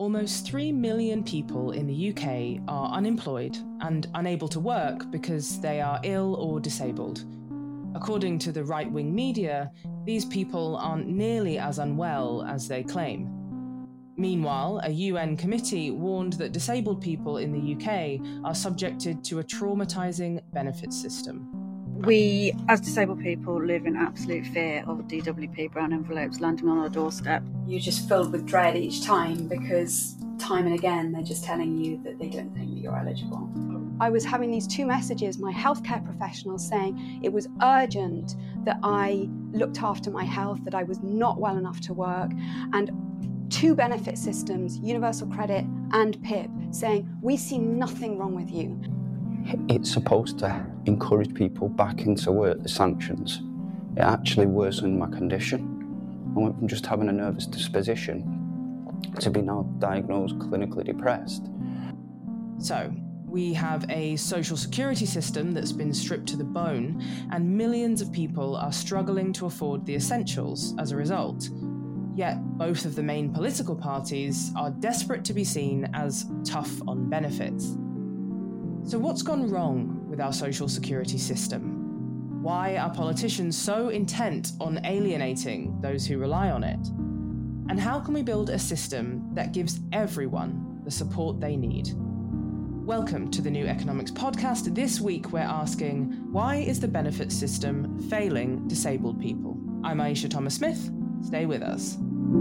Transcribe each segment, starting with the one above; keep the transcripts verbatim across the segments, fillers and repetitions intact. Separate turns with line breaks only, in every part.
Almost three million people in the U K are unemployed and unable to work because they are ill or disabled. According to the right-wing media, these people aren't nearly as unwell as they claim. Meanwhile, a U N committee warned that disabled people in the U K are subjected to a traumatising benefits system.
We, as disabled people, live in absolute fear of D W P brown envelopes landing on our doorstep.
You're just filled with dread each time because time and again they're just telling you that they don't think that you're eligible.
I was having these two messages, my healthcare professionals saying it was urgent that I looked after my health, that I was not well enough to work, and two benefit systems, Universal Credit and P I P, saying we see nothing wrong with you.
It's supposed to encourage people back into work, the sanctions. It actually worsened my condition. I went from just having a nervous disposition to be now diagnosed clinically depressed.
So, we have a social security system that's been stripped to the bone, and millions of people are struggling to afford the essentials as a result. Yet both of the main political parties are desperate to be seen as tough on benefits. So what's gone wrong with our social security system? Why are politicians so intent on alienating those who rely on it? And how can we build a system that gives everyone the support they need? Welcome to the New Economics Podcast. This week we're asking, why is the benefit system failing disabled people? I'm Aisha Thomas-Smith. Stay with us.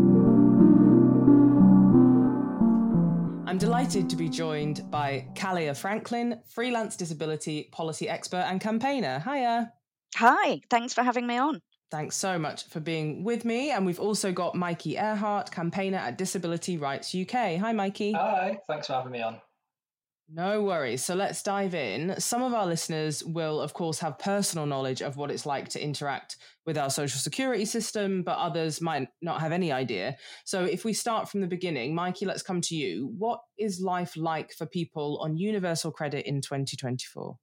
I'm delighted to be joined by Kalia Franklin, freelance disability policy expert and campaigner. Hiya.
Hi, thanks for having me on.
Thanks so much for being with me. And we've also got Mikey Earhart, campaigner at Disability Rights U K. Hi, Mikey.
Hi, thanks for having me on.
No worries. So let's dive in. Some of our listeners will, of course, have personal knowledge of what it's like to interact with our social security system, but others might not have any idea. So if we start from the beginning, Mikey, let's come to you. What is life like for people on universal credit in twenty twenty-four?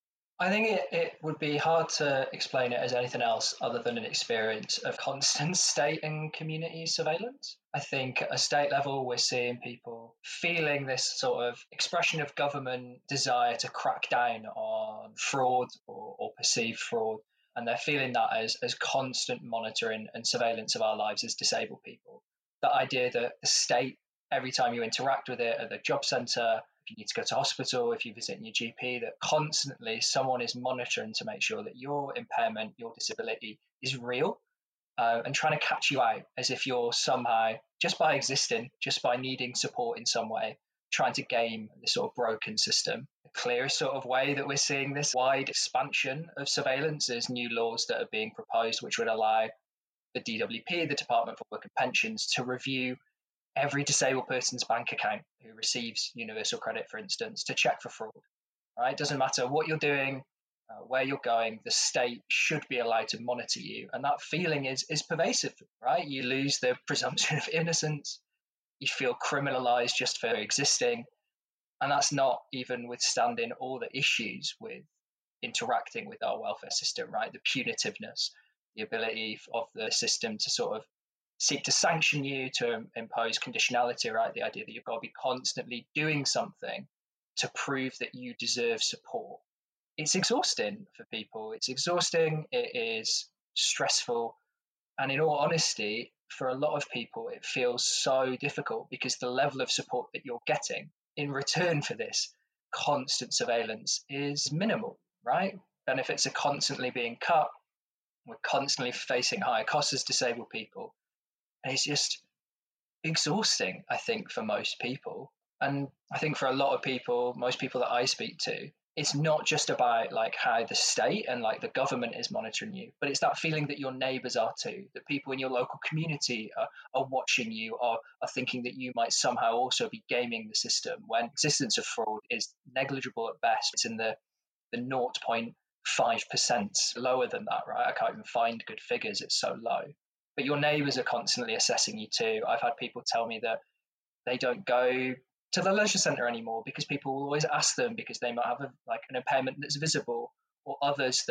I think it, it would be hard to explain it as anything else other than an experience of constant state and community surveillance. I think at a state level, we're seeing people feeling this sort of expression of government desire to crack down on fraud or, or perceived fraud. And they're feeling that as, as constant monitoring and surveillance of our lives as disabled people. The idea that the state, every time you interact with it at the job centre, if you need to go to hospital, if you visit your G P, that constantly someone is monitoring to make sure that your impairment, your disability is real, uh, and trying to catch you out as if you're somehow, just by existing, just by needing support in some way, trying to game this sort of broken system. The clearest sort of way that we're seeing this wide expansion of surveillance is new laws that are being proposed, which would allow the D W P, the Department for Work and Pensions, to review every disabled person's bank account who receives universal credit, for instance, to check for fraud. Right? It doesn't matter what you're doing, uh, where you're going, the state should be allowed to monitor you. And that feeling is is pervasive, right? You lose the presumption of innocence. You feel criminalized just for existing. And that's not even withstanding all the issues with interacting with our welfare system, right? The punitiveness, the ability of the system to sort of seek to sanction you, to impose conditionality, right? The idea that you've got to be constantly doing something to prove that you deserve support. It's exhausting for people. It's exhausting. It is stressful. And in all honesty, for a lot of people, it feels so difficult because the level of support that you're getting in return for this constant surveillance is minimal, right? Benefits are constantly being cut. We're constantly facing higher costs as disabled people. And it's just exhausting, I think, for most people. And I think for a lot of people, most people that I speak to, it's not just about like how the state and like the government is monitoring you, but it's that feeling that your neighbours are too, that people in your local community are, are watching you, are, are thinking that you might somehow also be gaming the system when existence of fraud is negligible at best. It's in the, the zero point five percent, lower than that, right? I can't even find good figures. It's so low. But your neighbours are constantly assessing you too. I've had people tell me that they don't go to the leisure centre anymore because people will always ask them because they might have a, like an impairment that's visible, or others that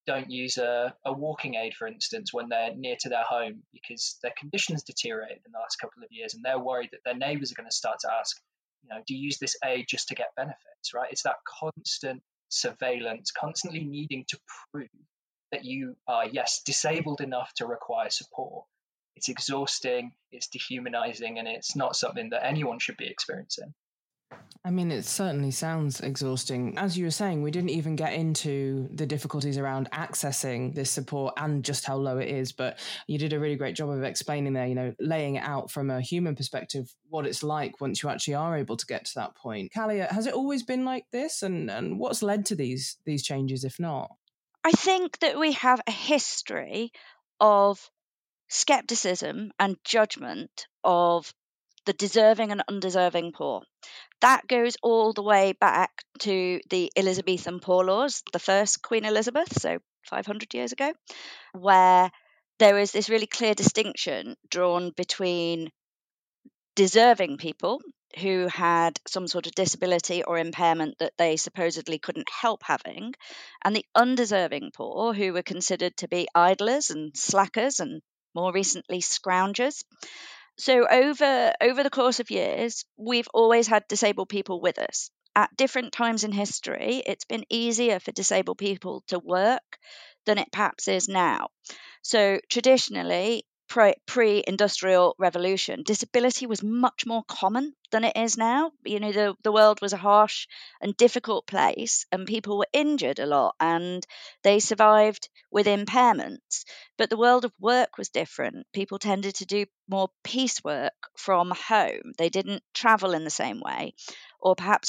don't use a, a walking aid, for instance, when they're near to their home because their conditions deteriorated in the last couple of years, and they're worried that their neighbours are going to start to ask, you know, do you use this aid just to get benefits, right? It's that constant surveillance, constantly needing to prove that you are, yes, disabled enough to require support. It's exhausting, it's dehumanizing, and it's not something that anyone should be experiencing.
I mean, it certainly sounds exhausting. As you were saying, we didn't even get into the difficulties around accessing this support and just how low it is, but you did a really great job of explaining there, you know, laying it out from a human perspective, what it's like once you actually are able to get to that point. Kalia, has it always been like this? And, and what's led to these, these changes, if not?
I think that we have a history of skepticism and judgment of the deserving and undeserving poor. That goes all the way back to the Elizabethan Poor Laws, the first Queen Elizabeth, so five hundred years ago, where there is this really clear distinction drawn between deserving people who had some sort of disability or impairment that they supposedly couldn't help having, and the undeserving poor who were considered to be idlers and slackers and more recently scroungers. So over over the course of years, we've always had disabled people with us. At different times in history, it's been easier for disabled people to work than it perhaps is now. So traditionally, pre-industrial revolution, disability was much more common than it is now. You know, the, the world was a harsh and difficult place, and people were injured a lot, and they survived with impairments. But the world of work was different. People tended to do more piecework from home. They didn't travel in the same way, or perhaps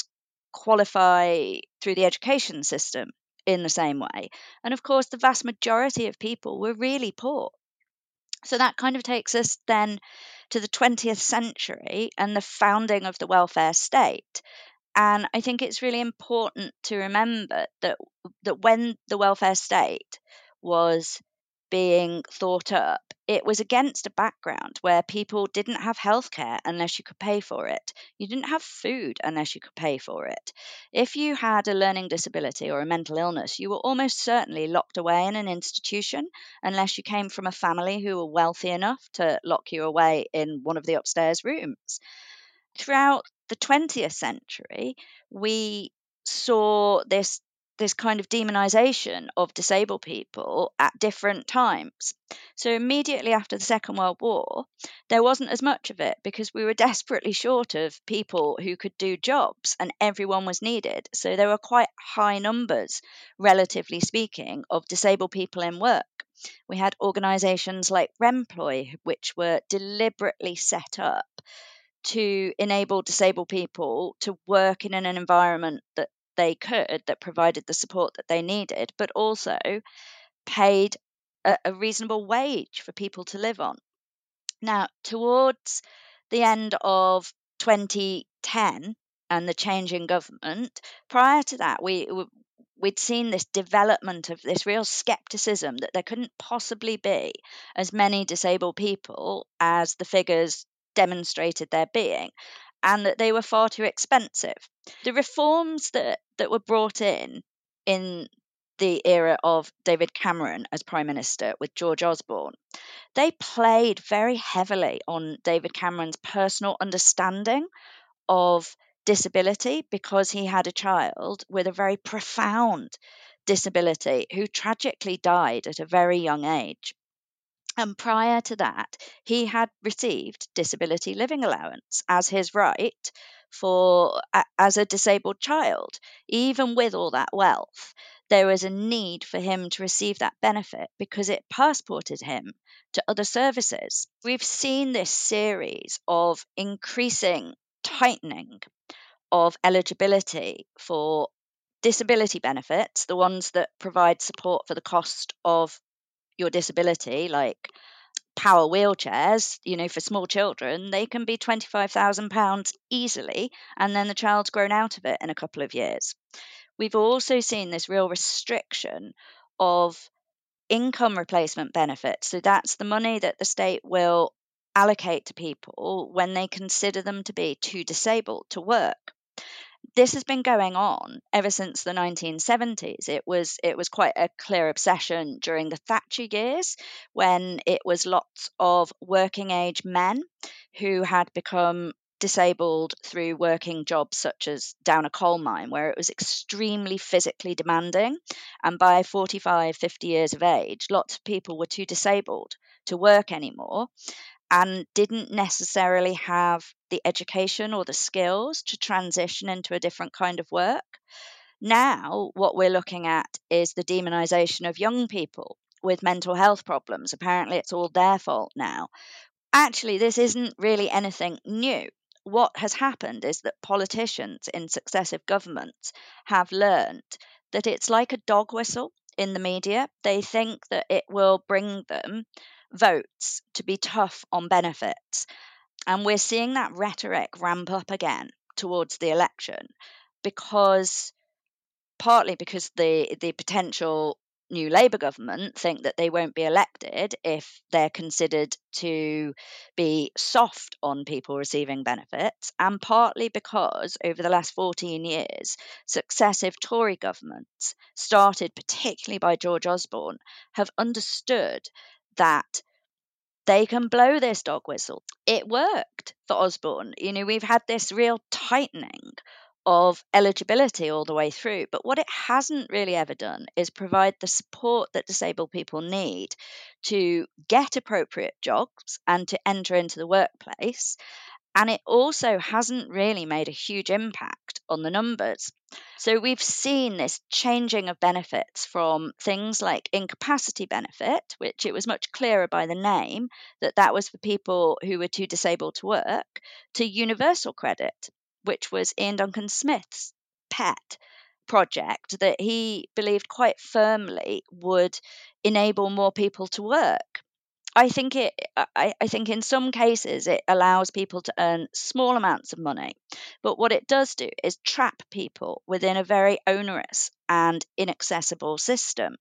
qualify through the education system in the same way. And of course, the vast majority of people were really poor. So that kind of takes us then to the twentieth century and the founding of the welfare state. And I think it's really important to remember that that when the welfare state was being thought up, it was against a background where people didn't have healthcare unless you could pay for it. You didn't have food unless you could pay for it. If you had a learning disability or a mental illness, you were almost certainly locked away in an institution unless you came from a family who were wealthy enough to lock you away in one of the upstairs rooms. Throughout the twentieth century, we saw this this kind of demonization of disabled people at different times. So immediately after the Second World War, there wasn't as much of it because we were desperately short of people who could do jobs, and everyone was needed. So there were quite high numbers, relatively speaking, of disabled people in work. We had organisations like Remploy, which were deliberately set up to enable disabled people to work in an environment that they could, that provided the support that they needed, but also paid a, a reasonable wage for people to live on. Now, towards the end of twenty ten and the change in government, prior to that, we we'd seen this development of this real skepticism that there couldn't possibly be as many disabled people as the figures demonstrated there being, and that they were far too expensive. The reforms that, that were brought in in the era of David Cameron as Prime Minister with George Osborne, they played very heavily on David Cameron's personal understanding of disability because he had a child with a very profound disability who tragically died at a very young age. And prior to that, he had received disability living allowance as his right for as a disabled child. Even with all that wealth, there was a need for him to receive that benefit because it passported him to other services. We've seen this series of increasing tightening of eligibility for disability benefits, the ones that provide support for the cost of your disability, like power wheelchairs, you know, for small children, they can be twenty-five thousand pounds easily, and then the child's grown out of it in a couple of years. We've also seen this real restriction of income replacement benefits. So that's the money that the state will allocate to people when they consider them to be too disabled to work. This has been going on ever since the nineteen seventies. It was it was quite a clear obsession during the Thatcher years, when it was lots of working age men who had become disabled through working jobs such as down a coal mine, where it was extremely physically demanding. And by forty-five, fifty years of age, lots of people were too disabled to work anymore and didn't necessarily have the education or the skills to transition into a different kind of work. Now, what we're looking at is the demonization of young people with mental health problems. Apparently, it's all their fault now. Actually, this isn't really anything new. What has happened is that politicians in successive governments have learned that it's like a dog whistle in the media. They think that it will bring them votes to be tough on benefits. And we're seeing that rhetoric ramp up again towards the election, because partly because the, the potential new Labour government think that they won't be elected if they're considered to be soft on people receiving benefits, and partly because over the last fourteen years, successive Tory governments, started particularly by George Osborne, have understood that they can blow this dog whistle. It worked for Osborne. You know, we've had this real tightening of eligibility all the way through. But what it hasn't really ever done is provide the support that disabled people need to get appropriate jobs and to enter into the workplace. And it also hasn't really made a huge impact on the numbers. So we've seen this changing of benefits from things like incapacity benefit, which it was much clearer by the name that that was for people who were too disabled to work, to universal credit, which was Ian Duncan Smith's pet project that he believed quite firmly would enable more people to work. I think it. I, I think in some cases it allows people to earn small amounts of money, but what it does do is trap people within a very onerous and inaccessible system.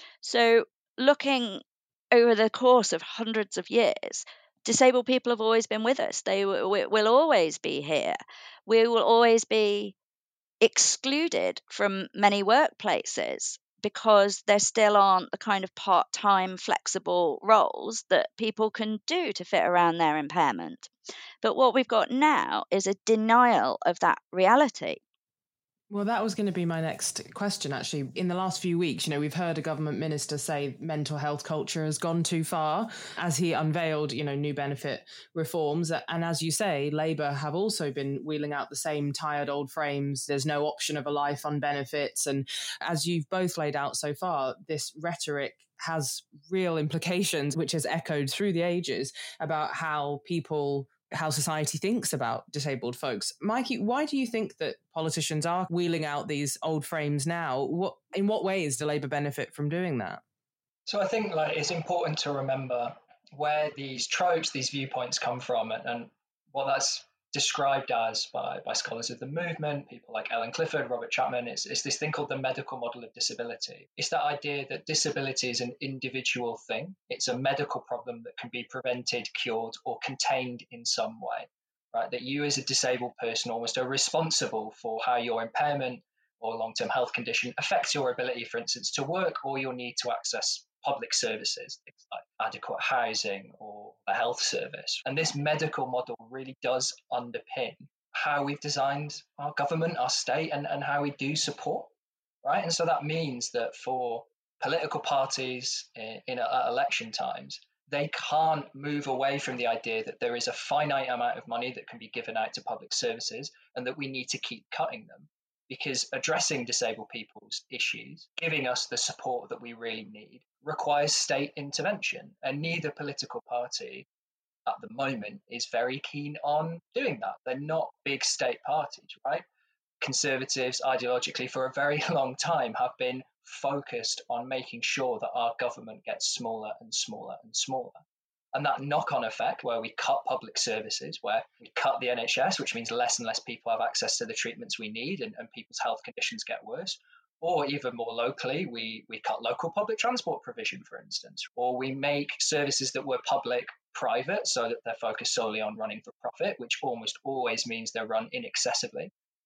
So, looking over the course of hundreds of years, disabled people have always been with us. They w- will always be here. We will always be excluded from many workplaces, because there still aren't the kind of part-time flexible roles that people can do to fit around their impairment. But what we've got now is a denial of that reality.
Well, that was going to be my next question, actually. In the last few weeks, you know, we've heard a government minister say mental health culture has gone too far as he unveiled, you know, new benefit reforms. And as you say, Labour have also been wheeling out the same tired old frames. There's no option of a life on benefits. And as you've both laid out so far, this rhetoric has real implications, which has echoed through the ages about how people how society thinks about disabled folks. Mikey, why do you think that politicians are wheeling out these old frames now? What, in what ways do Labour benefit from doing that?
So I think like it's important to remember where these tropes, these viewpoints come from, and, and what that's described as by, by scholars of the movement, people like Ellen Clifford, Robert Chapman, it's, it's this thing called the medical model of disability. It's that idea that disability is an individual thing. It's a medical problem that can be prevented, cured, or contained in some way, right? That you as a disabled person almost are responsible for how your impairment or long-term health condition affects your ability, for instance, to work or your need to access public services, things like adequate housing or a health service. And this medical model really does underpin how we've designed our government, our state, and, and how we do support, right? And so that means that for political parties in, in at election times, they can't move away from the idea that there is a finite amount of money that can be given out to public services and that we need to keep cutting them. Because addressing disabled people's issues, giving us the support that we really need, requires state intervention. And neither political party at the moment is very keen on doing that. They're not big state parties, right? Conservatives, ideologically, for a very long time, have been focused on making sure that our government gets smaller and smaller and smaller. And that knock-on effect where we cut public services, where we cut the N H S, which means less and less people have access to the treatments we need and, and people's health conditions get worse. Or even more locally, we, we cut local public transport provision, for instance. Or we make services that were public private so that they're focused solely on running for profit, which almost always means they're run inaccessibly.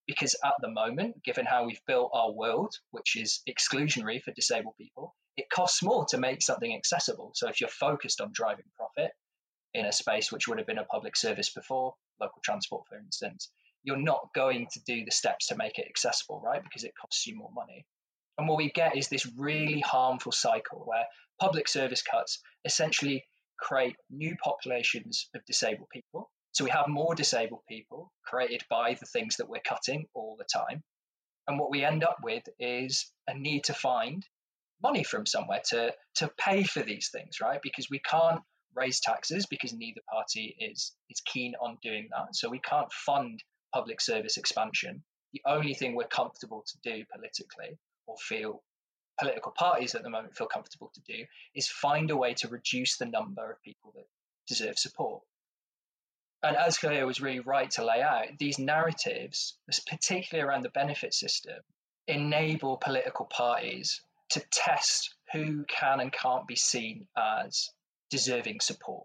Because at the moment, given how we've built our world, which is exclusionary for disabled people, it costs more to make something accessible. So if you're focused on driving profit in a space which would have been a public service before, local transport, for instance, you're not going to do the steps to make it accessible, right? Because it costs you more money. And what we get is this really harmful cycle where public service cuts essentially create new populations of disabled people. So we have more disabled people created by the things that we're cutting all the time. And what we end up with is a need to find money from somewhere to, to pay for these things, right? Because we can't raise taxes because neither party is, is keen on doing that. So we can't fund public service expansion. The only thing we're comfortable to do politically, or feel political parties at the moment feel comfortable to do, is find a way to reduce the number of people that deserve support. And as Cleo was really right to lay out, these narratives, particularly around the benefit system, enable political parties to test who can and can't be seen as deserving support.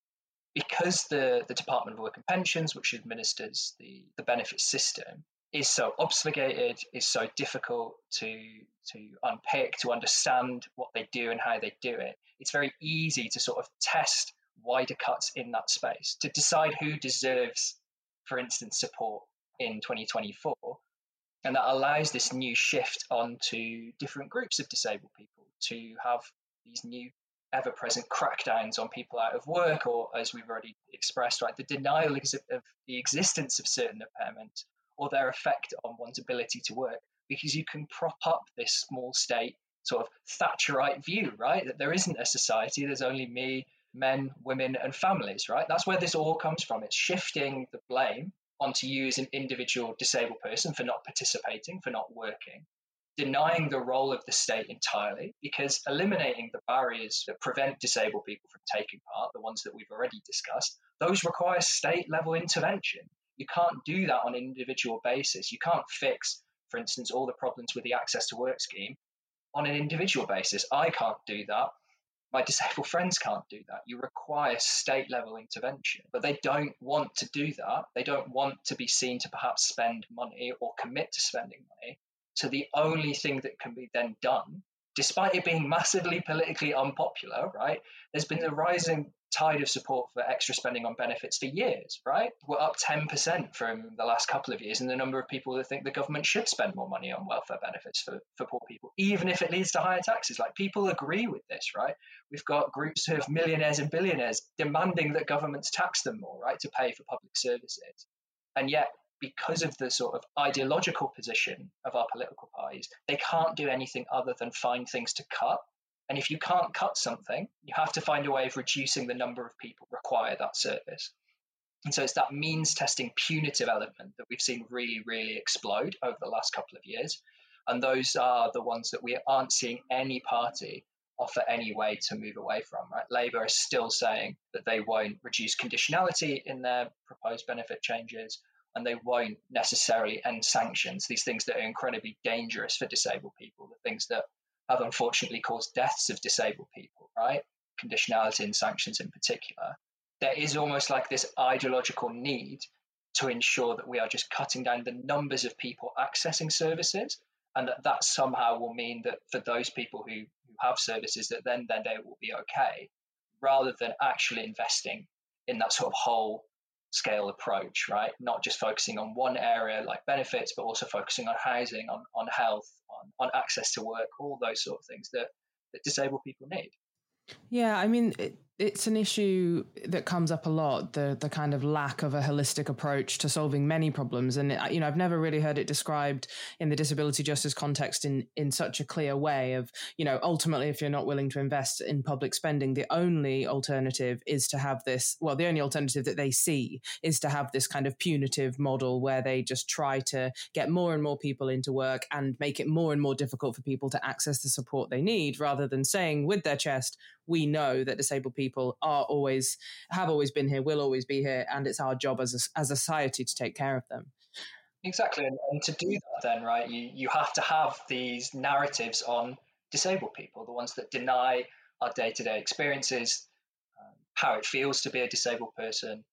Because the, the Department of Work and Pensions, which administers the, the benefit system, is so obfuscated, is so difficult to, to unpick, to understand what they do and how they do it, it's very easy to sort of test wider cuts in that space, to decide who deserves, for instance, support in twenty twenty-four. And that allows this new shift onto different groups of disabled people to have these new ever-present crackdowns on people out of work, or, as we've already expressed, right, the denial of the existence of certain impairments or their effect on one's ability to work, because you can prop up this small state sort of Thatcherite view, right, that there isn't a society, there's only me, men, women, and families, right? That's where this all comes from. It's shifting the blame onto you as an individual disabled person for not participating, for not working, denying the role of the state entirely, because eliminating the barriers that prevent disabled people from taking part, the ones that we've already discussed, those require state-level intervention. You can't do that on an individual basis. You can't fix, for instance, all the problems with the Access to Work scheme on an individual basis. I can't do that. My disabled friends can't do that. You require state-level intervention, but they don't want to do that. They don't want to be seen to perhaps spend money or commit to spending money. So the only thing that can be then done, despite it being massively politically unpopular, right? There's been a rising tide of support for extra spending on benefits for years, right? We're up ten percent from the last couple of years in the number of people that think the government should spend more money on welfare benefits for, for poor people, even if it leads to higher taxes. Like, people agree with this, right? We've got groups of millionaires and billionaires demanding that governments tax them more, right, to pay for public services. And yet, because of the sort of ideological position of our political parties, they can't do anything other than find things to cut. And if you can't cut something, you have to find a way of reducing the number of people who require that service. And so it's that means testing punitive element that we've seen really, really explode over the last couple of years. And those are the ones that we aren't seeing any party offer any way to move away from, right? Labour is still saying that they won't reduce conditionality in their proposed benefit changes, and they won't necessarily end sanctions, these things that are incredibly dangerous for disabled people, the things that have unfortunately caused deaths of disabled people, right? Conditionality and sanctions in particular. There is almost like this ideological need to ensure that we are just cutting down the numbers of people accessing services, and that that somehow will mean that for those people who, who have services, that then, then they will be okay, rather than actually investing in that sort of whole scale approach, right? Not just focusing on one area like benefits, but also focusing on housing, on, on health, on, on access to work, all those sort of things that, that disabled people need.
Yeah, I mean, it, it's an issue that comes up a lot, the the kind of lack of a holistic approach to solving many problems. And, you know, I've never really heard it described in the disability justice context in, in such a clear way of, you know, ultimately, if you're not willing to invest in public spending, the only alternative is to have this, well, the only alternative that they see is to have this kind of punitive model where they just try to get more and more people into work and make it more and more difficult for people to access the support they need, rather than saying with their chest, we know that disabled people are always, have always been here, will always be here, and it's our job as a, as a society to take care of them.
Exactly. And, and to do that then, right, you, you have to have these narratives on disabled people, the ones that deny our day-to-day experiences, um, how it feels to be a disabled person,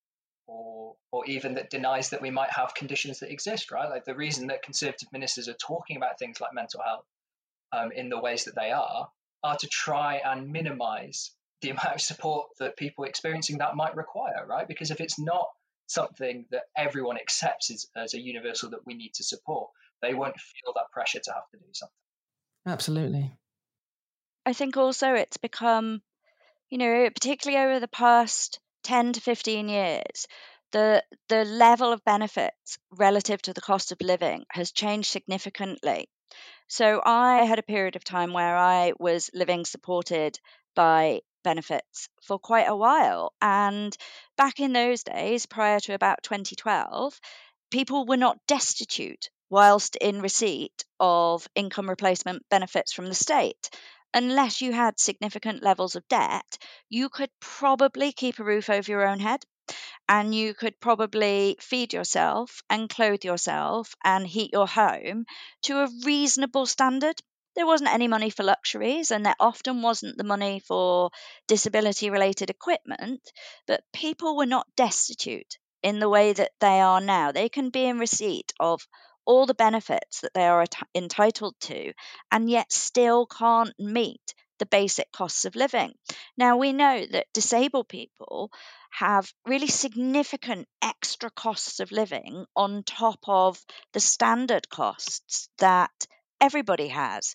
or or even that denies that we might have conditions that exist, right? Like the reason that Conservative ministers are talking about things like mental health um, in the ways that they are, are to try and minimize the amount of support that people experiencing that might require, right? Because if it's not something that everyone accepts as, as a universal that we need to support, they won't feel that pressure to have to do something.
Absolutely.
I think also it's become, you know, particularly over the past ten to fifteen years, the the level of benefits relative to the cost of living has changed significantly. So I had a period of time where I was living supported by benefits for quite a while. And back in those days, prior to about twenty twelve, people were not destitute whilst in receipt of income replacement benefits from the state. Unless you had significant levels of debt, you could probably keep a roof over your own head, and you could probably feed yourself and clothe yourself and heat your home to a reasonable standard. There wasn't any money for luxuries, and there often wasn't the money for disability related equipment, but people were not destitute in the way that they are now. They can be in receipt of all the benefits that they are at- entitled to, and yet still can't meet the basic costs of living. Now, we know that disabled people have really significant extra costs of living on top of the standard costs that everybody has.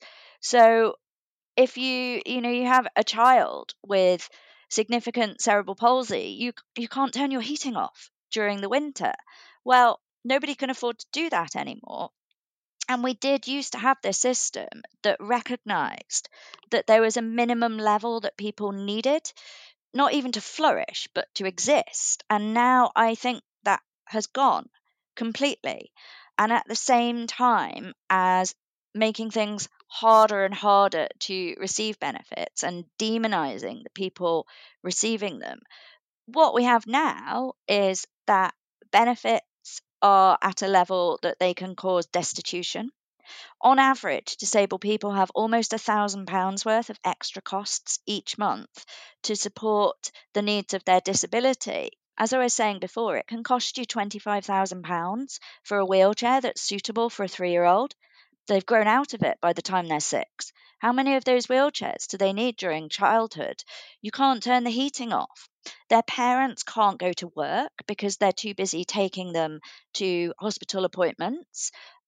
So if you you know you have a child with significant cerebral palsy, you you can't turn your heating off during the winter. Well, nobody can afford to do that anymore. And we did used to have this system that recognized that there was a minimum level that people needed, not even to flourish, but to exist. And now I think that has gone completely. And at the same time as making things harder and harder to receive benefits and demonizing the people receiving them, what we have now is that benefits are at a level that they can cause destitution. On average, disabled people have almost a thousand pounds worth of extra costs each month to support the needs of their disability. As I was saying before, it can cost you twenty-five thousand pounds for a wheelchair that's suitable for a three-year-old. They've grown out of it by the time they're six. How many of those wheelchairs do they need during childhood? You can't turn the heating off. Their parents can't go to work because they're too busy taking them to hospital appointments,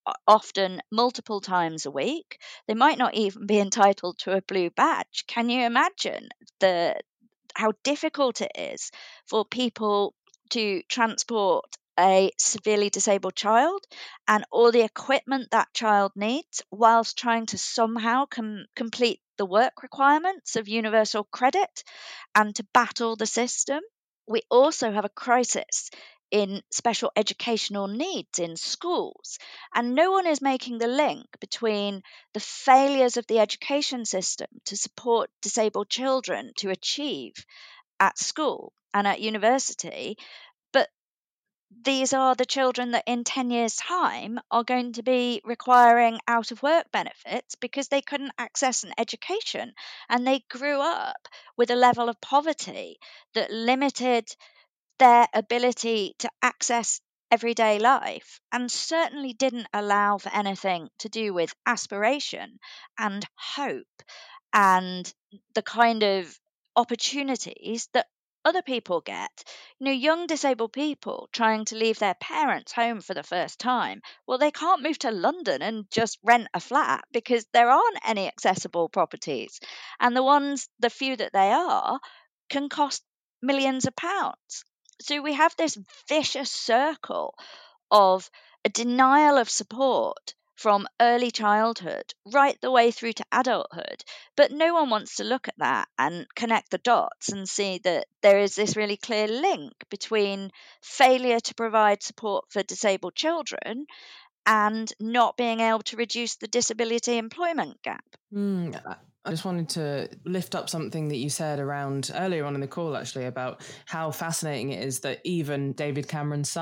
often multiple times a week. They might not even be entitled to a blue badge. Can you imagine the how difficult it is for people to transport a severely disabled child and all the equipment that child needs whilst trying to somehow com- complete the work requirements of universal credit and to battle the system? We also have a crisis in special educational needs in schools, and no one is making the link between the failures of the education system to support disabled children to achieve at school and at university, but these are the children that in ten years' time are going to be requiring out of work benefits because they couldn't access an education and they grew up with a level of poverty that limited their ability to access everyday life and certainly didn't allow for anything to do with aspiration and hope and the kind of opportunities that other people get. You know, young disabled people trying to leave their parents' home for the first time, well, they can't move to London and just rent a flat because there aren't any accessible properties. And the ones, the few that they are, can cost millions of pounds. So we have this vicious circle of a denial of support from early childhood right the way through to adulthood. But no one wants to look at that and connect the dots and see that there is this really clear link between failure to provide support for disabled children and not being able to reduce the disability employment gap.
Mm, I just wanted to lift up something that you said around earlier on in the call, actually, about how fascinating it is that even David Cameron's son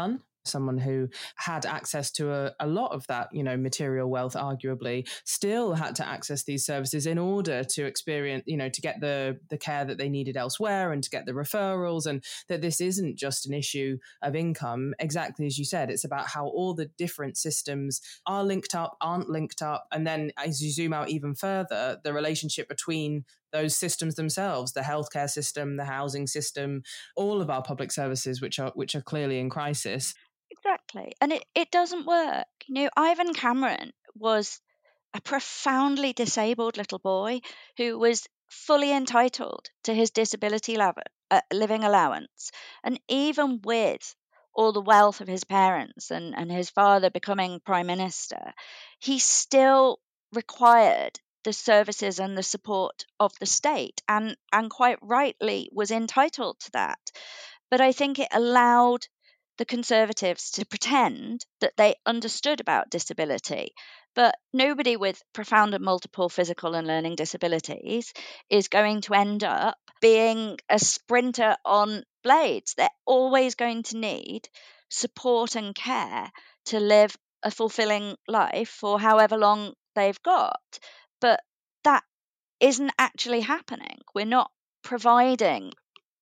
someone who had access to a, a lot of that, you know, material wealth, arguably, still had to access these services in order to experience, you know, to get the, the care that they needed elsewhere and to get the referrals, and that this isn't just an issue of income. Exactly as you said, it's about how all the different systems are linked up, aren't linked up. And then as you zoom out even further, the relationship between those systems themselves, the healthcare system, the housing system, all of our public services, which are which are clearly in crisis.
Exactly. And it, it doesn't work. You know, Ivan Cameron was a profoundly disabled little boy who was fully entitled to his disability lav- uh, living allowance. And even with all the wealth of his parents and, and his father becoming prime minister, he still required the services and the support of the state, and, and quite rightly was entitled to that. But I think it allowed the Conservatives to pretend that they understood about disability. But nobody with profound and multiple physical and learning disabilities is going to end up being a sprinter on blades. They're always going to need support and care to live a fulfilling life for however long they've got. But that isn't actually happening. We're not providing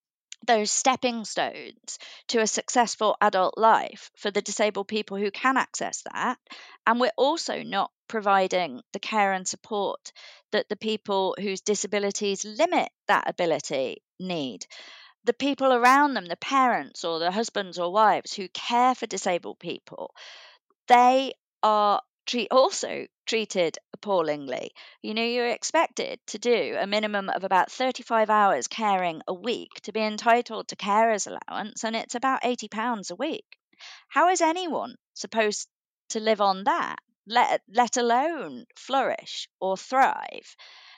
those stepping stones to a successful adult life for the disabled people who can access that. And we're also not providing the care and support that the people whose disabilities limit that ability need. The people around them, the parents or the husbands or wives who care for disabled people, they are treat, also treated appallingly. You know, you're expected to do a minimum of about thirty-five hours caring a week to be entitled to carer's allowance, and it's about eighty pounds a week. How is anyone supposed to live on that, let, let alone flourish or thrive?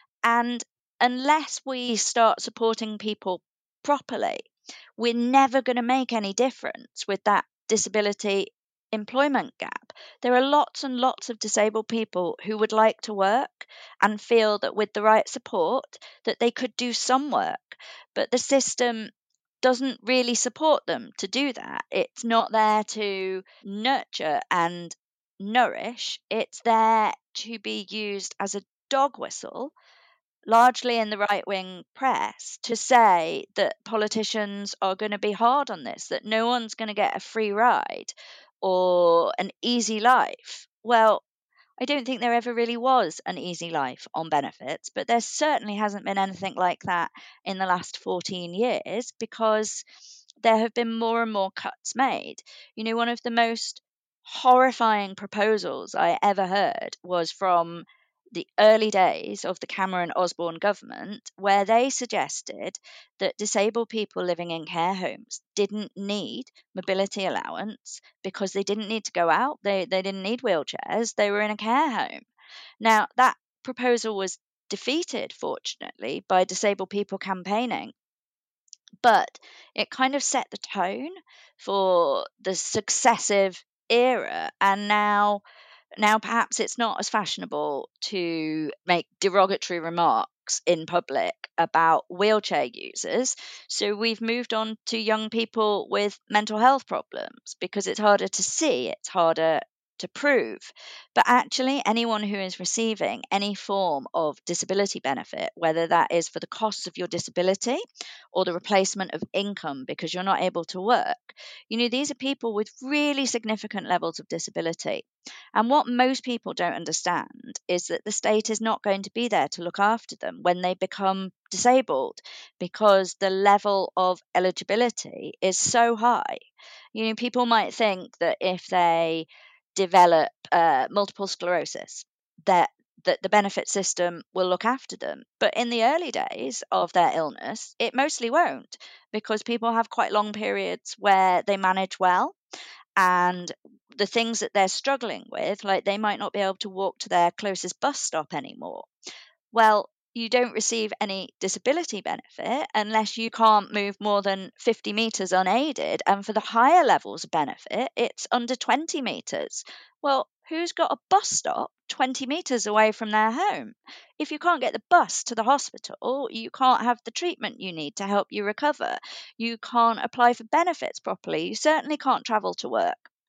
And unless we start supporting people properly, we're never going to make any difference with that disability employment gap. There are lots and lots of disabled people who would like to work and feel that with the right support that they could do some work, but the system doesn't really support them to do that. It's not there to nurture and nourish. It's there to be used as a dog whistle, largely in the right-wing press, to say that politicians are going to be hard on this, that no one's going to get a free ride or an easy life. Well, I don't think there ever really was an easy life on benefits, but there certainly hasn't been anything like that in the last fourteen years, because there have been more and more cuts made. You know, one of the most horrifying proposals I ever heard was from the early days of the Cameron-Osborne government, where they suggested that disabled people living in care homes didn't need mobility allowance because they didn't need to go out, they, they didn't need wheelchairs, they were in a care home. Now, that proposal was defeated, fortunately, by disabled people campaigning, but it kind of set the tone for the successive era, and now now, perhaps it's not as fashionable to make derogatory remarks in public about wheelchair users. So we've moved on to young people with mental health problems because it's harder to see, it's harder to prove. But actually, anyone who is receiving any form of disability benefit, whether that is for the costs of your disability or the replacement of income because you're not able to work, you know, these are people with really significant levels of disability. And what most people don't understand is that the state is not going to be there to look after them when they become disabled, because the level of eligibility is so high. You know, people might think that if they develop uh, multiple sclerosis, that that the benefit system will look after them. But in the early days of their illness, it mostly won't, because people have quite long periods where they manage well, and the things that they're struggling with, like they might not be able to walk to their closest bus stop anymore. Well, you don't receive any disability benefit unless you can't move more than fifty metres unaided. And for the higher levels of benefit, it's under twenty metres. Well, who's got a bus stop twenty metres away from their home? If you can't get the bus to the hospital, you can't have the treatment you need to help you recover. You can't apply for benefits properly. You certainly can't travel to work.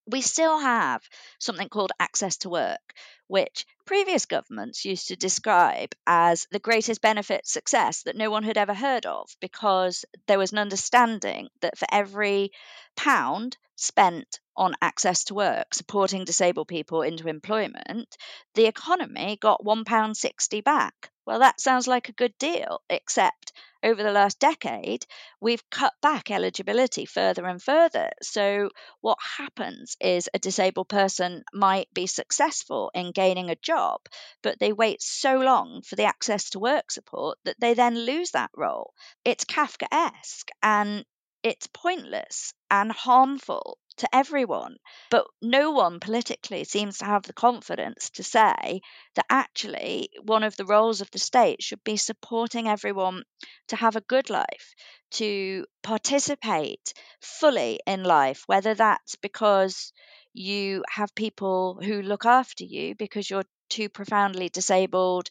we still have something called access to work, which previous governments used to describe as the greatest benefit success that no one had ever heard of, because there was an understanding that for every pound spent on access to work, supporting disabled people into employment, the economy got one pound sixty back. Well, that sounds like a good deal, except over the last decade, we've cut back eligibility further and further. So what happens is a disabled person might be successful in gaining a job, but they wait so long for the access to work support that they then lose that role. It's Kafkaesque and it's pointless and harmful to everyone. But no one politically seems to have the confidence to say that actually one of the roles of the state should be supporting everyone to have a good life, to participate fully in life, whether that's because you have people who look after you because you're too profoundly disabled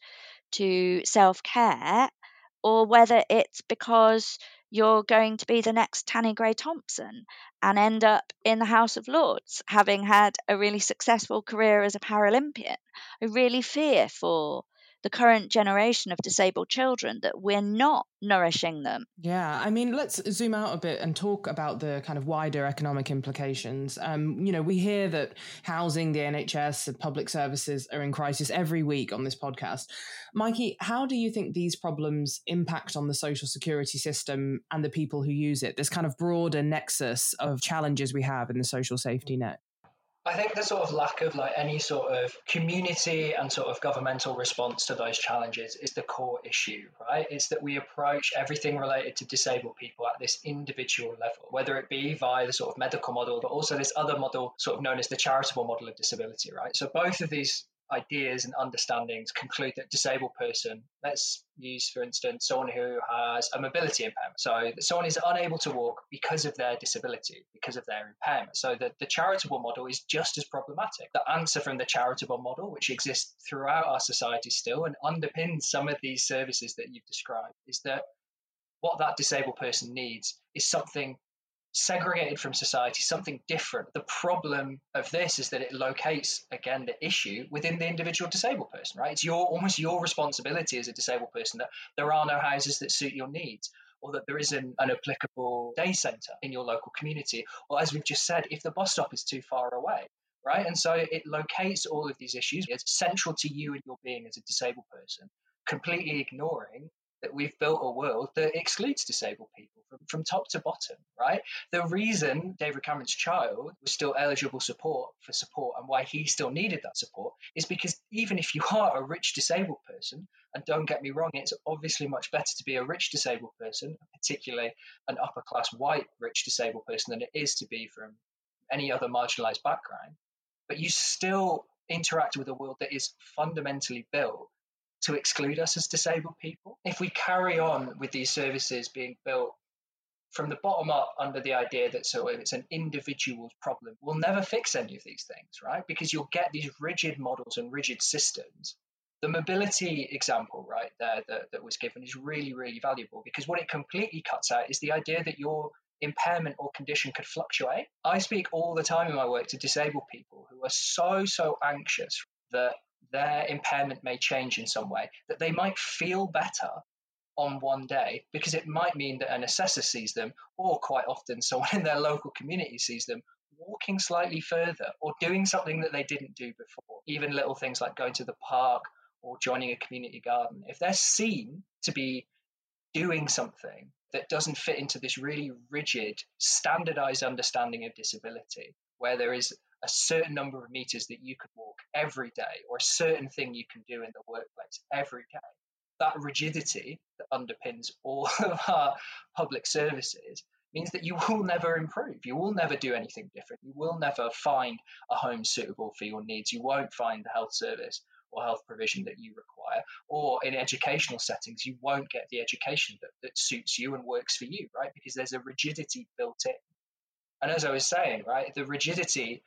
to self-care, or whether it's because you're going to be the next Tanni Grey-Thompson and end up in the House of Lords, having had a really successful career as a Paralympian. I really fear for the current generation of disabled children that we're not nourishing them.
Yeah, I mean, let's zoom out a bit and talk about the kind of wider economic implications. Um, you know, we hear that housing, the N H S, and public services are in crisis every week on this podcast. Mikey, how do you think these problems impact on the social security system and the people who use it, this kind of broader nexus of challenges we have in the social safety net?
I think the sort of lack of like any sort of community and sort of governmental response to those challenges is the core issue, right? It's that we approach everything related to disabled people at this individual level, whether it be via the sort of medical model, but also this other model sort of known as the charitable model of disability, right? So both of these ideas and understandings conclude that disabled person, let's use, for instance, someone who has a mobility impairment. So someone is unable to walk because of their disability, because of their impairment. So that the charitable model is just as problematic. The answer from the charitable model, which exists throughout our society still and underpins some of these services that you've described, is that what that disabled person needs is something segregated from society, something different. The problem of this is that it locates, again, the issue within the individual disabled person, right? It's your almost your responsibility as a disabled person that there are no houses that suit your needs, or that there isn't an applicable day centre in your local community, or as we've just said, if the bus stop is too far away, right? And so it locates all of these issues. It's central to you and your being as a disabled person, completely ignoring that we've built a world that excludes disabled people from, from top to bottom, right? The reason David Cameron's child was still eligible support for support and why he still needed that support is because even if you are a rich disabled person, and don't get me wrong, it's obviously much better to be a rich disabled person, particularly an upper class white rich disabled person, than it is to be from any other marginalized background. But you still interact with a world that is fundamentally built to exclude us as disabled people. If we carry on with these services being built from the bottom up under the idea that so if it's an individual's problem, we'll never fix any of these things, right? Because you'll get these rigid models and rigid systems. The mobility example, right, there that, that was given is really, really valuable because what it completely cuts out is the idea that your impairment or condition could fluctuate. I speak all the time in my work to disabled people who are so, so anxious that their impairment may change in some way, that they might feel better on one day because it might mean that an assessor sees them, or quite often someone in their local community sees them walking slightly further or doing something that they didn't do before, even little things like going to the park or joining a community garden. If they're seen to be doing something that doesn't fit into this really rigid, standardized understanding of disability, where there is a certain number of meters that you could walk every day, or a certain thing you can do in the workplace every day, that rigidity that underpins all of our public services means that you will never improve. You will never do anything different. You will never find a home suitable for your needs. You won't find the health service or health provision that you require. Or in educational settings, you won't get the education that, that suits you and works for you, right? Because there's a rigidity built in. And as I was saying, right, the rigidity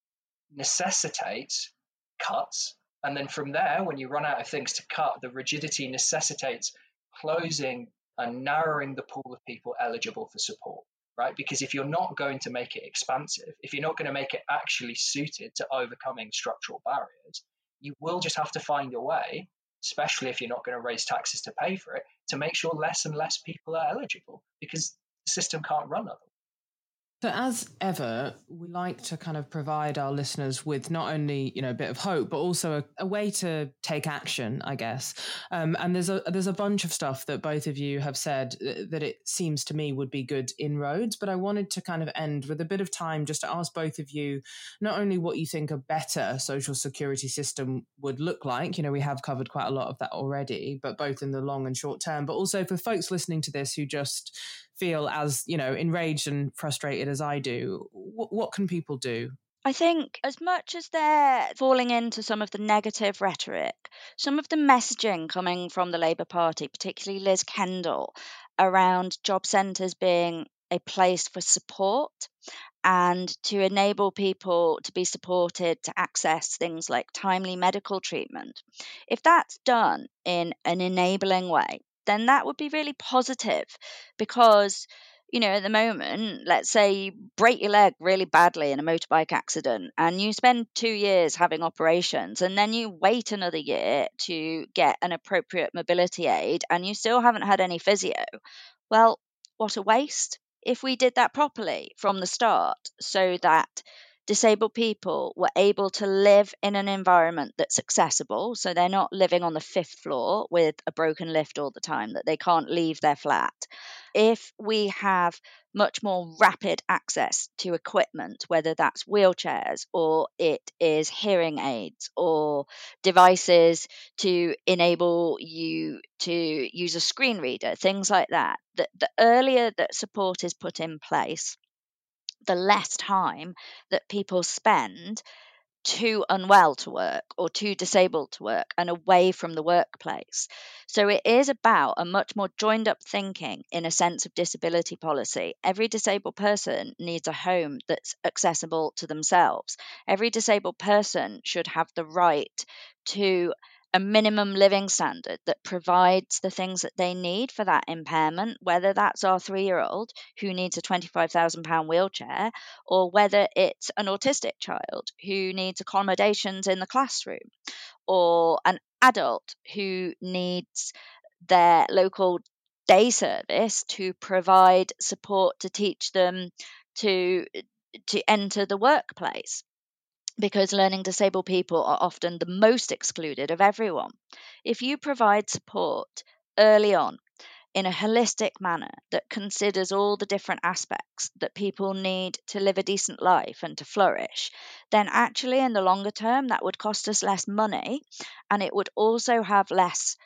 necessitates cuts. And then from there, when you run out of things to cut, the rigidity necessitates closing and narrowing the pool of people eligible for support. right? Because if you're not going to make it expansive, if you're not going to make it actually suited to overcoming structural barriers, you will just have to find a way, especially if you're not going to raise taxes to pay for it, to make sure less and less people are eligible, because the system can't run otherwise.
So as ever, we like to kind of provide our listeners with not only, you know, a bit of hope, but also a, a way to take action, I guess. Um, and there's a there's a bunch of stuff that both of you have said that it seems to me would be good inroads. But I wanted to kind of end with a bit of time just to ask both of you not only what you think a better social security system would look like. You know, we have covered quite a lot of that already, but both in the long and short term, but also for folks listening to this who just feel as, you know, enraged and frustrated as I do, what, what can people do?
I think as much as they're falling into some of the negative rhetoric, some of the messaging coming from the Labour Party, particularly Liz Kendall, around job centres being a place for support and to enable people to be supported to access things like timely medical treatment, if that's done in an enabling way, then that would be really positive. Because, you know, at the moment, let's say you break your leg really badly in a motorbike accident and you spend two years having operations and then you wait another year to get an appropriate mobility aid and you still haven't had any physio. Well, what a waste. If we did that properly from the start, so that disabled people were able to live in an environment that's accessible, so they're not living on the fifth floor with a broken lift all the time, that they can't leave their flat. If we have much more rapid access to equipment, whether that's wheelchairs or it is hearing aids or devices to enable you to use a screen reader, things like that, the, the earlier that support is put in place, the less time that people spend too unwell to work or too disabled to work and away from the workplace. So it is about a much more joined up thinking in a sense of disability policy. Every disabled person needs a home that's accessible to themselves. Every disabled person should have the right to a minimum living standard that provides the things that they need for that impairment, whether that's our three-year-old who needs a twenty-five thousand pounds wheelchair, or whether it's an autistic child who needs accommodations in the classroom, or an adult who needs their local day service to provide support to teach them to, to enter the workplace. Because learning disabled people are often the most excluded of everyone. If you provide support early on in a holistic manner that considers all the different aspects that people need to live a decent life and to flourish, then actually in the longer term that would cost us less money, and it would also have less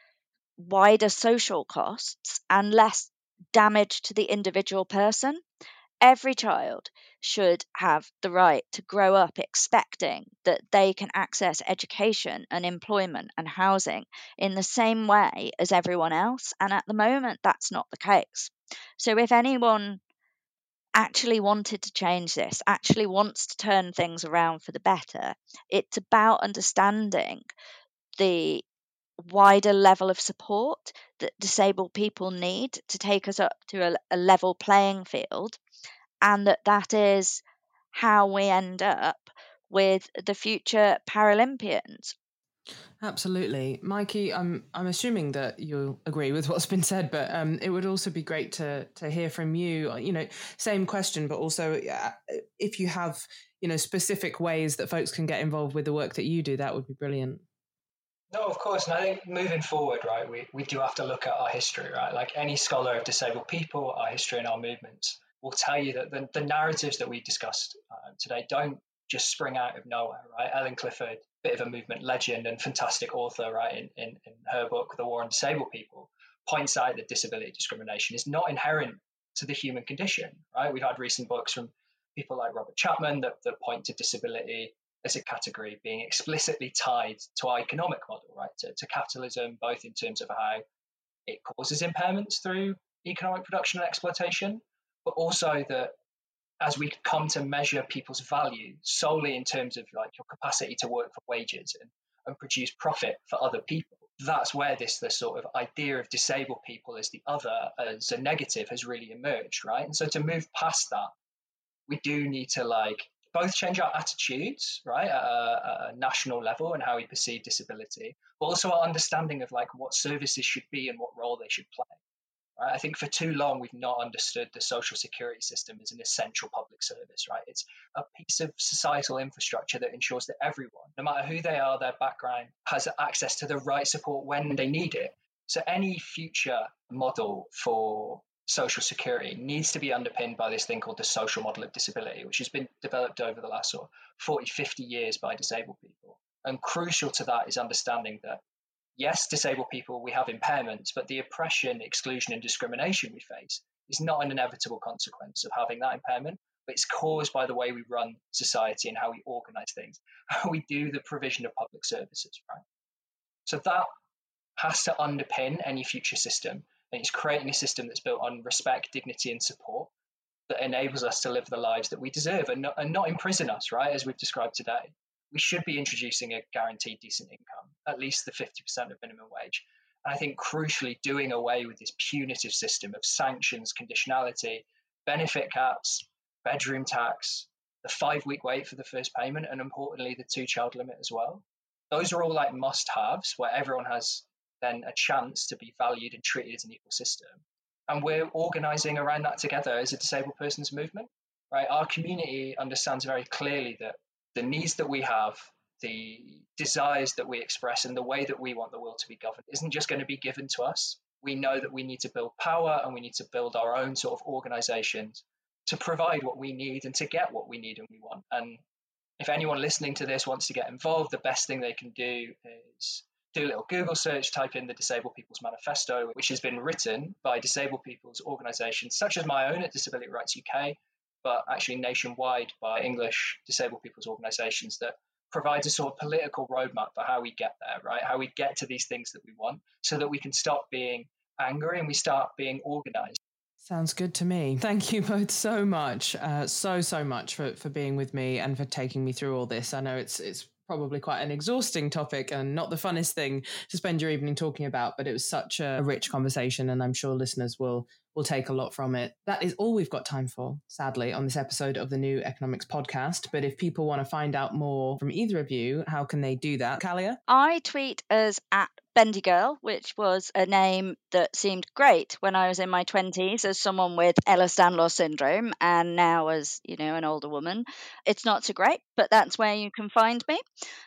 wider social costs and less damage to the individual person. Every child should have the right to grow up expecting that they can access education and employment and housing in the same way as everyone else. And at the moment, that's not the case. So if anyone actually wanted to change this, actually wants to turn things around for the better, it's about understanding the wider level of support that disabled people need to take us up to a, a level playing field. And that that is how we end up with the future Paralympians.
Absolutely. Mikey, I'm I'm assuming that you'll agree with what's been said, but um, it would also be great to to hear from you. You know, same question, but also uh, if you have, you know, specific ways that folks can get involved with the work that you do, that would be brilliant.
No, of course. And I think moving forward, right, we, we do have to look at our history, right? Like any scholar of disabled people, our history and our movements will tell you that the, the narratives that we discussed uh, today don't just spring out of nowhere, right? Ellen Clifford, bit of a movement legend and fantastic author, right, in, in, in her book, The War on Disabled People, points out that disability discrimination is not inherent to the human condition, right? We've had recent books from people like Robert Chapman that, that point to disability as a category being explicitly tied to our economic model, right, to, to capitalism, both in terms of how it causes impairments through economic production and exploitation, but also that as we come to measure people's value solely in terms of like your capacity to work for wages and, and produce profit for other people, that's where this the sort of idea of disabled people as the other, as a negative, has really emerged, right? And so to move past that, we do need to like both change our attitudes, right, at a, at a national level and how we perceive disability, but also our understanding of like what services should be and what role they should play. Right? I think for too long we've not understood the social security system as an essential public service, right? It's a piece of societal infrastructure that ensures that everyone, no matter who they are, their background, has access to the right support when they need it. So any future model for social security needs to be underpinned by this thing called the social model of disability, which has been developed over the last sort of forty, fifty years by disabled people. And crucial to that is understanding that yes, disabled people, we have impairments, but the oppression, exclusion, and discrimination we face is not an inevitable consequence of having that impairment, but it's caused by the way we run society and how we organize things, how we do the provision of public services, right? So that has to underpin any future system, and it's creating a system that's built on respect, dignity, and support that enables us to live the lives that we deserve and not, and not imprison us, right, as we've described today. We should be introducing a guaranteed decent income, at least the fifty percent of minimum wage. And I think crucially doing away with this punitive system of sanctions, conditionality, benefit caps, bedroom tax, the five-week wait for the first payment, and importantly, the two-child limit as well. Those are all like must-haves where everyone has then a chance to be valued and treated as an equal system. And we're organising around that together as a disabled persons movement, right? Our community understands very clearly that the needs that we have, the desires that we express, and the way that we want the world to be governed isn't just going to be given to us. We know that we need to build power and we need to build our own sort of organizations to provide what we need and to get what we need and we want. And if anyone listening to this wants to get involved, the best thing they can do is do a little Google search, type in the Disabled People's Manifesto, which has been written by disabled people's organizations, such as my own at Disability Rights U K, but actually nationwide by English disabled people's organisations, that provides a sort of political roadmap for how we get there, right? How we get to these things that we want so that we can stop being angry and we start being organised.
Sounds good to me. Thank you both so much, uh, so, so much for, for being with me and for taking me through all this. I know it's it's probably quite an exhausting topic and not the funnest thing to spend your evening talking about, but it was such a rich conversation and I'm sure listeners will will take a lot from it. That is all we've got time for, sadly, on this episode of the New Economics Podcast. But if people want to find out more from either of you, how can they do that? Kalia?
I tweet as at Bendygirl, which was a name that seemed great when I was in my twenties as someone with Ehlers-Danlos syndrome, and now as, you know, an older woman. It's not so great, but that's where you can find me.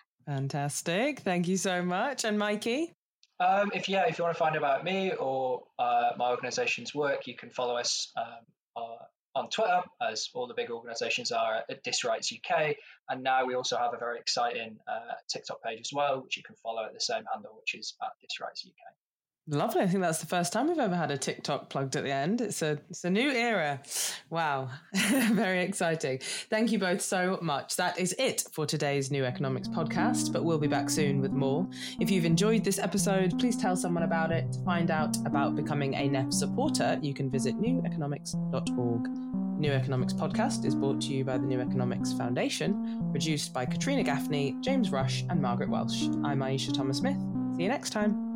Fantastic. Thank you so much. And Mikey?
Um, if yeah, if you want to find out about me or uh, my organisation's work, you can follow us um, uh, on Twitter, as all the big organisations are, at DisRights U K. And now we also have a very exciting uh, TikTok page as well, which you can follow at the same handle, which is at DisRights U K.
Lovely. I think that's the first time we've ever had a TikTok plugged at the end. It's a it's a new era. Wow. Very exciting. Thank you both so much. That is it for today's New Economics Podcast, but we'll be back soon with more. If you've enjoyed this episode, please tell someone about it. To find out about becoming a N E F supporter, you can visit new economics dot org. New Economics Podcast is brought to you by the New Economics Foundation, produced by Katrina Gaffney, James Rush and Margaret Welsh. I'm Aisha Thomas-Smith. See you next time.